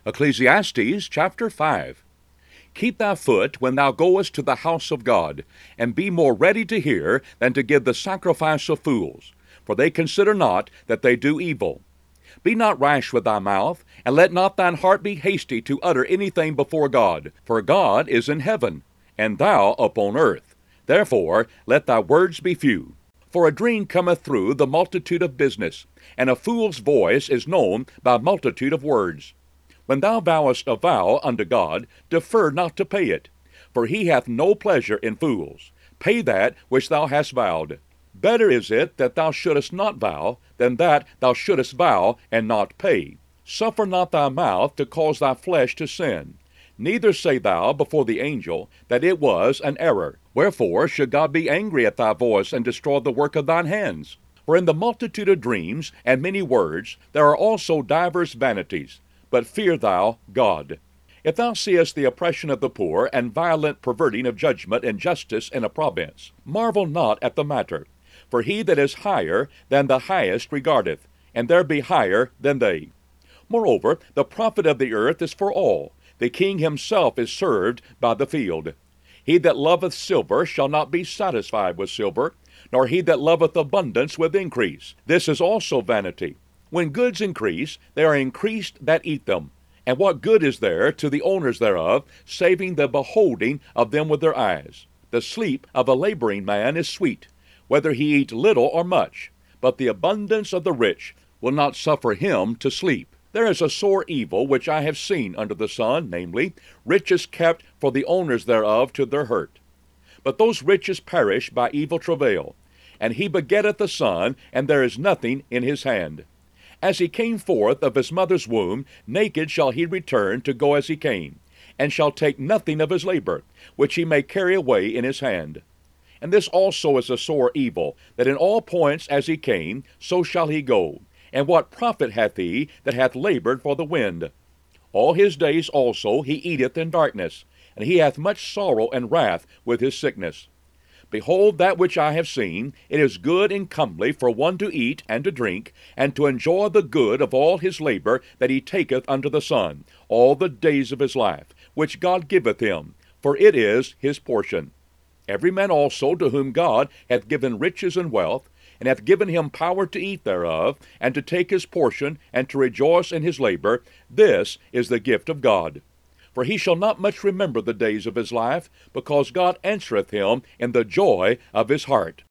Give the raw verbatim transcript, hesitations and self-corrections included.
Ecclesiastes chapter five. Keep thy foot when thou goest to the house of God, and be more ready to hear than to give the sacrifice of fools, for they consider not that they do evil. Be not rash with thy mouth, and let not thine heart be hasty to utter anything before God, for God is in heaven, and thou upon earth. Therefore let thy words be few. For a dream cometh through the multitude of business, and a fool's voice is known by multitude of words. When thou vowest a vow unto God, defer not to pay it, for he hath no pleasure in fools. Pay that which thou hast vowed. Better is it that thou shouldest not vow, than that thou shouldest vow and not pay. Suffer not thy mouth to cause thy flesh to sin. Neither say thou before the angel that it was an error. Wherefore should God be angry at thy voice, and destroy the work of thine hands? For in the multitude of dreams and many words there are also divers vanities. But fear thou God. If thou seest the oppression of the poor, and violent perverting of judgment and justice in a province, marvel not at the matter. For he that is higher than the highest regardeth, and there be higher than they. Moreover, the profit of the earth is for all. The king himself is served by the field. He that loveth silver shall not be satisfied with silver, nor he that loveth abundance with increase. This is also vanity. When goods increase, they are increased that eat them. And what good is there to the owners thereof, saving the beholding of them with their eyes? The sleep of a laboring man is sweet, whether he eat little or much, but the abundance of the rich will not suffer him to sleep. There is a sore evil which I have seen under the sun, namely, riches kept for the owners thereof to their hurt. But those riches perish by evil travail, and he begetteth a son, and there is nothing in his hand. As he came forth of his mother's womb, naked shall he return to go as he came, and shall take nothing of his labor, which he may carry away in his hand. And this also is a sore evil, that in all points as he came, so shall he go. And what profit hath he that hath labored for the wind? All his days also he eateth in darkness, and he hath much sorrow and wrath with his sickness. Behold, that which I have seen, it is good and comely for one to eat and to drink, and to enjoy the good of all his labor that he taketh under the sun, all the days of his life, which God giveth him, for it is his portion. Every man also to whom God hath given riches and wealth, and hath given him power to eat thereof, and to take his portion, and to rejoice in his labor, this is the gift of God. For he shall not much remember the days of his life, because God answereth him in the joy of his heart.